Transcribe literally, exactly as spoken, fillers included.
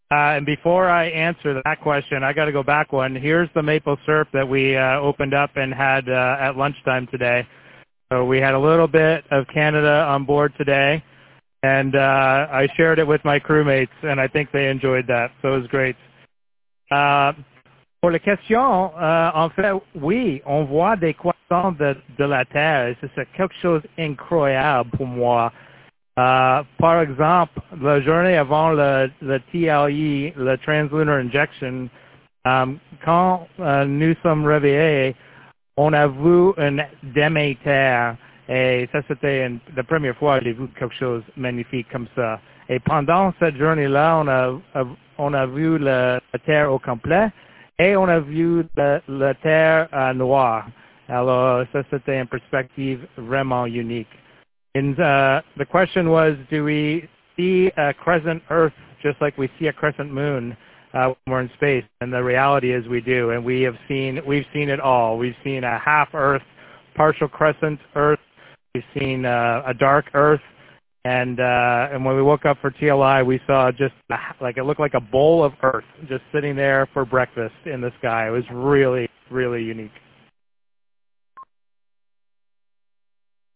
Uh, and before I answer that question, I got to go back one. Here's the maple syrup that we uh, opened up and had uh, at lunchtime today. So we had a little bit of Canada on board today, and uh, I shared it with my crewmates, and I think they enjoyed that. So it was great. Euh, pour la question, euh, en fait, oui, on voit des croissants de, de la Terre. C'est quelque chose d'incroyable pour moi. Euh, par exemple, la journée avant le, le T L I, le Translunar Injection, um, quand euh, nous sommes réveillés, on a vu une Déméter. Et ça, c'était une- la première fois que j'ai vu quelque chose de magnifique comme ça. Et pendant cette journée-là, on a, on a vu le- la Terre au complet et on a vu la, la Terre euh, noire. Alors, ça, c'était une perspective vraiment unique. And uh, the question was, do we see a crescent Earth just like we see a crescent moon uh, when we're in space? And the reality is we do, and we have seen, we've seen it all. We've seen a half Earth, partial crescent Earth. We've seen uh, a dark Earth, and uh, and when we woke up for T L I, we saw just a, like it looked like a bowl of Earth just sitting there for breakfast in the sky. It was really, really unique.